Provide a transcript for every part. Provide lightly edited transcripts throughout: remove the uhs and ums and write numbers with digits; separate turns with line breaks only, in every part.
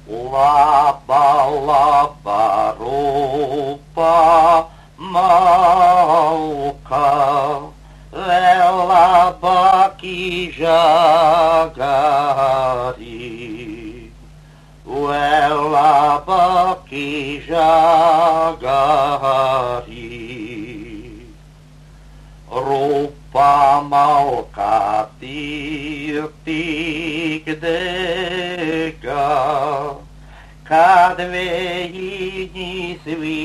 Laba, laba rupa malka, laba kijagari, laba kijagari. Rupa malka tirtik deka, kad vejini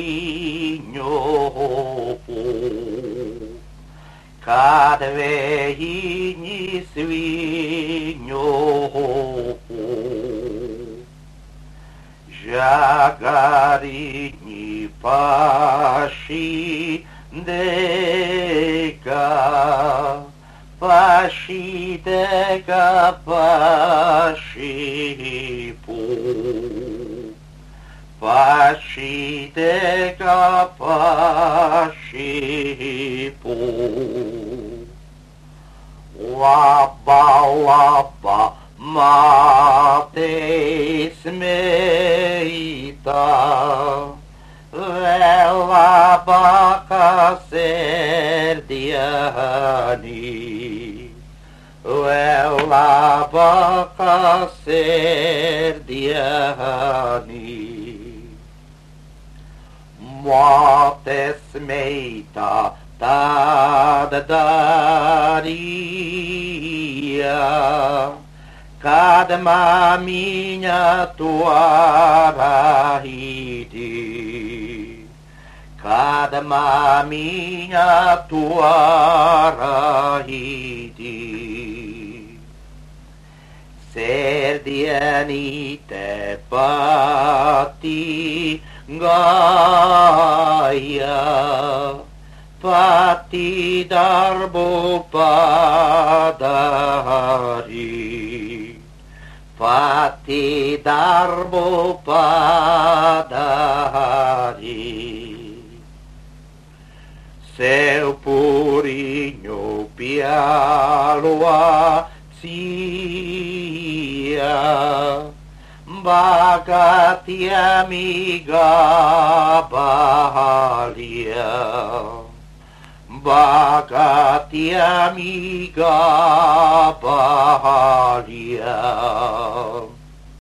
svinjopu, kad vejini svinjopu. Žagarini paši deka, paši deka, paši pu. Paši deka, paši pu. Laba, laba, mate smeita, laba kaserdiani, laba kaserdiani. Mate smeita tad daria, kad maminha tua rahidi, kad maminha tua rahidi. Serdiani te pati gaya, pati darbo padari, pati darbo padari. Seu purinho pialua sia, bagati amiga bahalia, bagati amiga bahalia.